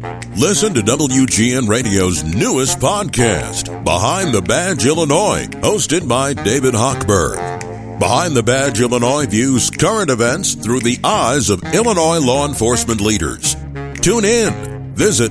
Listen to WGN Radio's newest podcast, Behind the Badge Illinois, hosted by David Hochberg. Behind the Badge Illinois views current events through the eyes of Illinois law enforcement leaders. Tune in. Visit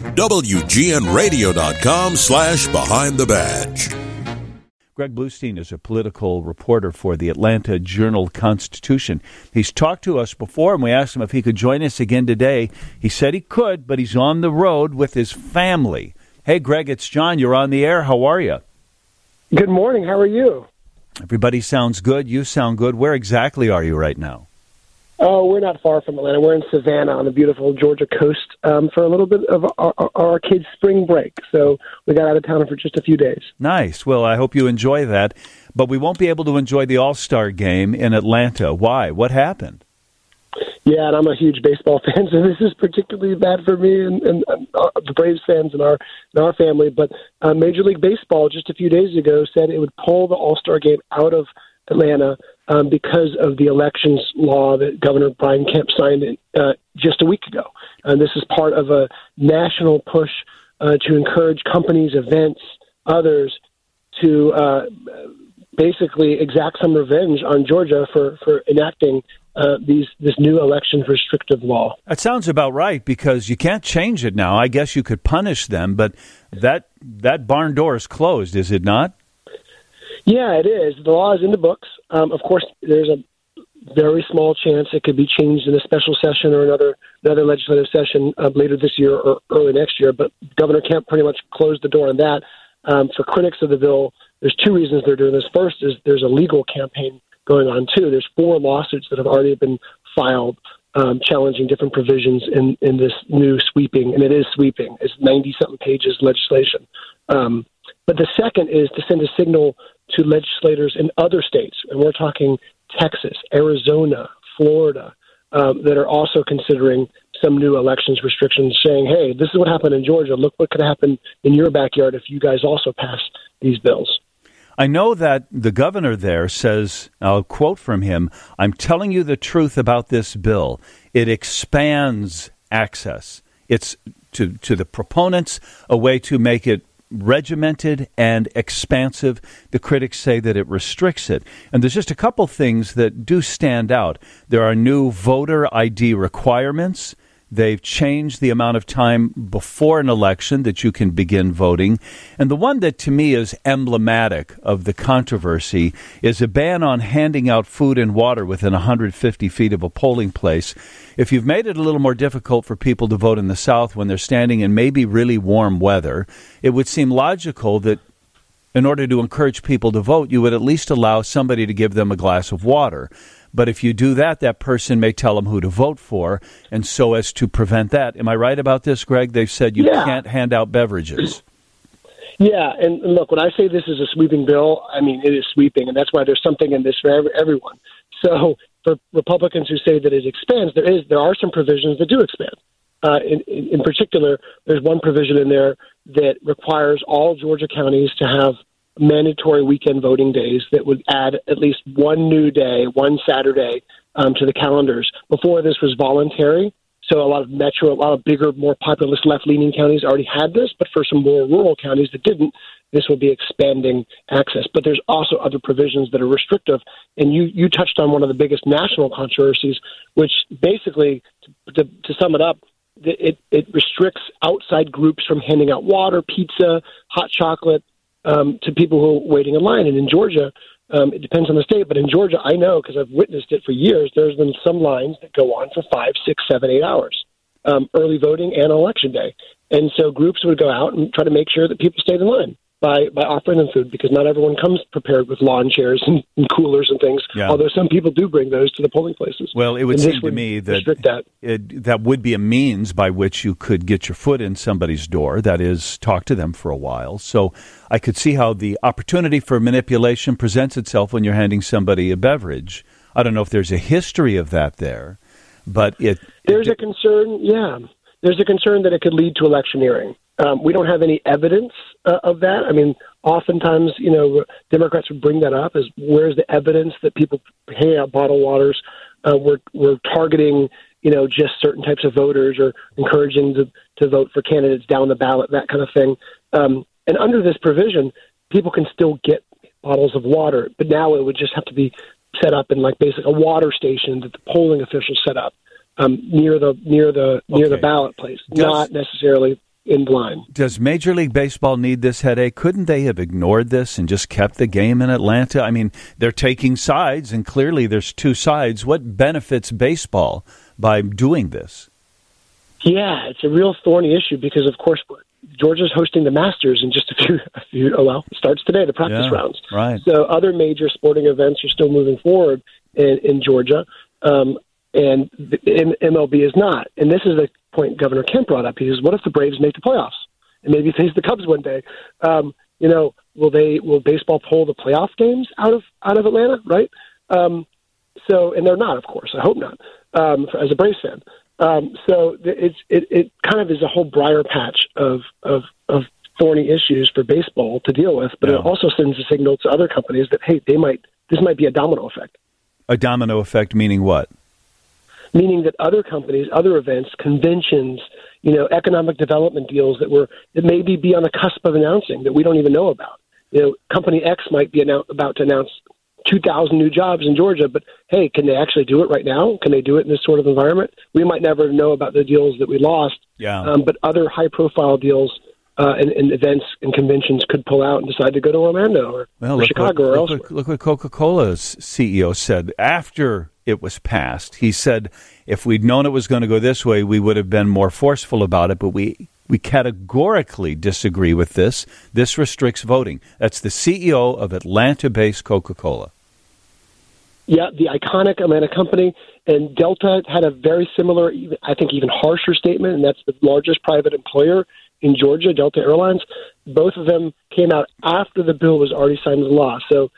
WGNRadio.com/Behind the Badge. Greg Bluestein is a political reporter for the Atlanta Journal-Constitution. He's talked to us before, and we asked him if he could join us again today. He said he could, but he's on the road with his family. Hey, Greg, it's John. You're on the air. How are you? Good morning. How are you? Everybody sounds good. You sound good. Where exactly are you right now? Oh, we're not far from Atlanta. We're in Savannah on the beautiful Georgia coast for a little bit of our kids' spring break. So we got out of town for just a few days. Nice. Well, I hope you enjoy that. But we won't be able to enjoy the All-Star game in Atlanta. Why? What happened? Yeah, and I'm a huge baseball fan, so this is particularly bad for me and the Braves fans in our family. But Major League Baseball just a few days ago said it would pull the All-Star game out of Atlanta because of the elections law that Governor Brian Kemp signed just a week ago. And this is part of a national push to encourage companies, events, others to basically exact some revenge on Georgia for enacting this new election restrictive law. That sounds about right, because you can't change it now. I guess you could punish them, but that barn door is closed, is it not? Yeah, it is. The law is in the books. Of course, there's a very small chance it could be changed in a special session or another legislative session later this year or early next year. But Governor Kemp pretty much closed the door on that. For critics of the bill, there's two reasons they're doing this. First is there's a legal campaign going on, too. There's 4 lawsuits that have already been filed challenging different provisions in this new sweeping, and it is sweeping. It's 90-something pages legislation. But the second is to send a signal to legislators in other states, and we're talking Texas, Arizona, Florida, that are also considering some new elections restrictions, saying, hey, this is what happened in Georgia. Look what could happen in your backyard if you guys also pass these bills. I know that the governor there says, I'll quote from him, "I'm telling you the truth about this bill. It expands access. It's to the proponents a way to make it regimented and expansive. The critics say that it restricts it." And there's just a couple things that do stand out. There are new voter ID requirements. They've changed the amount of time before an election that you can begin voting. And the one that to me is emblematic of the controversy is a ban on handing out food and water within 150 feet of a polling place. If you've made it a little more difficult for people to vote in the South when they're standing in maybe really warm weather, it would seem logical that in order to encourage people to vote, you would at least allow somebody to give them a glass of water. But if you do that, that person may tell them who to vote for, and so as to prevent that. Am I right about this, Greg? They've said you can't hand out beverages. Yeah, and look, when I say this is a sweeping bill, I mean it is sweeping, and that's why there's something in this for everyone. So for Republicans who say that it expands, there are some provisions that do expand. In particular, there's one provision in there that requires all Georgia counties to have mandatory weekend voting days that would add at least one new day, one Saturday, to the calendars. Before, this was voluntary. So a lot of bigger, more populous, left-leaning counties already had this, but for some more rural counties that didn't, this will be expanding access. But there's also other provisions that are restrictive. And you touched on one of the biggest national controversies, which basically, to sum it up, it restricts outside groups from handing out water, pizza, hot chocolate, to people who are waiting in line. And in Georgia, it depends on the state, but in Georgia, I know because I've witnessed it for years, there's been some lines that go on for 5, 6, 7, 8 hours, early voting and election day. And so groups would go out and try to make sure that people stayed in line by offering them food, because not everyone comes prepared with lawn chairs and coolers and things, although some people do bring those to the polling places. Well, it would seem to me that that would be a means by which you could get your foot in somebody's door, that is, talk to them for a while. So I could see how the opportunity for manipulation presents itself when you're handing somebody a beverage. I don't know if there's a history of that there, but there's a concern, There's a concern that it could lead to electioneering. We don't have any evidence of that. I mean, oftentimes, Democrats would bring that up as where's the evidence that people pay out bottled waters. We're targeting, just certain types of voters or encouraging to vote for candidates down the ballot, that kind of thing. And under this provision, people can still get bottles of water, but now it would just have to be set up in like basically a water station that the polling officials set up near the ballot place, not necessarily in blind. Does Major League Baseball need this headache? Couldn't they have ignored this and just kept the game in Atlanta? I mean, they're taking sides, and clearly there's two sides. What benefits baseball by doing this? Yeah, it's a real thorny issue because, of course, Georgia's hosting the Masters in just it starts today, the practice rounds. Right. So other major sporting events are still moving forward in Georgia, and the MLB is not. And this is the point Governor Kemp brought up. He says, what if the Braves make the playoffs and maybe face the Cubs one day? Will baseball pull the playoff games out of Atlanta, right? And they're not, of course. I hope not, as a Braves fan. So it kind of is a whole briar patch of thorny issues for baseball to deal with, but it also sends a signal to other companies that, hey, this might be a domino effect. A domino effect meaning what? Meaning that other companies, other events, conventions, economic development deals that maybe be on the cusp of announcing that we don't even know about. Company X might be about to announce 2,000 new jobs in Georgia, but hey, can they actually do it right now? Can they do it in this sort of environment? We might never know about the deals that we lost, but other high-profile deals and events and conventions could pull out and decide to go to Orlando or Chicago or elsewhere. Look what Coca-Cola's CEO said after it was passed. He said, if we'd known it was going to go this way, we would have been more forceful about it, but we categorically disagree with this. This restricts voting. That's the CEO of Atlanta-based Coca-Cola. Yeah, the iconic Atlanta company, and Delta had a very similar, I think even harsher statement, and that's the largest private employer in Georgia, Delta Airlines. Both of them came out after the bill was already signed into law. So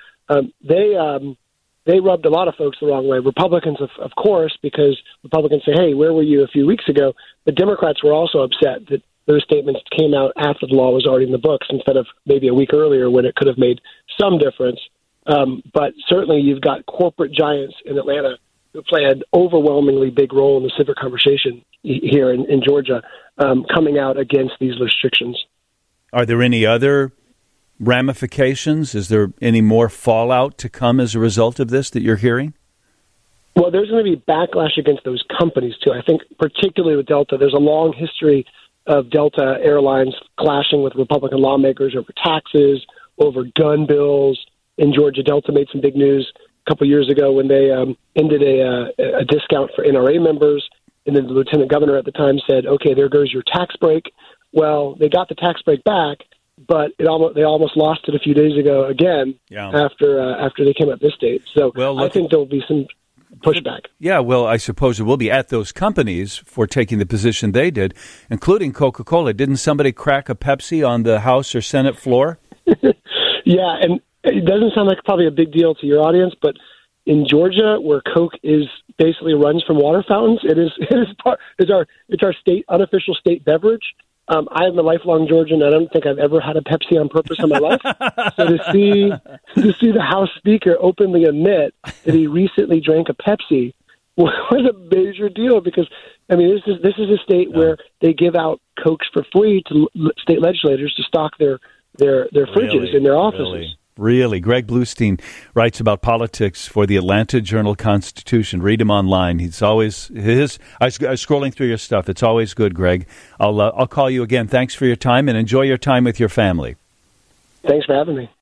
they rubbed a lot of folks the wrong way. Republicans, of course, because Republicans say, hey, where were you a few weeks ago? But Democrats were also upset that those statements came out after the law was already in the books instead of maybe a week earlier when it could have made some difference. But certainly you've got corporate giants in Atlanta who play an overwhelmingly big role in the civic conversation here in Georgia coming out against these restrictions. Are there any other ramifications? Is there any more fallout to come as a result of this that you're hearing? Well, there's going to be backlash against those companies, too. I think particularly with Delta, there's a long history of Delta Airlines clashing with Republican lawmakers over taxes, over gun bills. In Georgia, Delta made some big news a couple years ago when they ended a discount for NRA members, and then the lieutenant governor at the time said, okay, there goes your tax break. Well, they got the tax break back, but they almost lost it a few days ago again after they came up this date. So I think there will be some pushback. Yeah, well, I suppose it will be at those companies for taking the position they did, including Coca-Cola. Didn't somebody crack a Pepsi on the House or Senate floor? Yeah, and it doesn't sound like probably a big deal to your audience, but in Georgia, where Coke is basically runs from water fountains, it's our state unofficial state beverage. I am a lifelong Georgian. I don't think I've ever had a Pepsi on purpose in my life. So to see the House Speaker openly admit that he recently drank a Pepsi was a major deal because, I mean, this is a state where they give out Cokes for free to state legislators to stock their fridges in their offices. Really. Greg Bluestein writes about politics for the Atlanta Journal-Constitution. Read him online. He's always I was scrolling through your stuff. It's always good, Greg. I'll call you again. Thanks for your time, and enjoy your time with your family. Thanks for having me.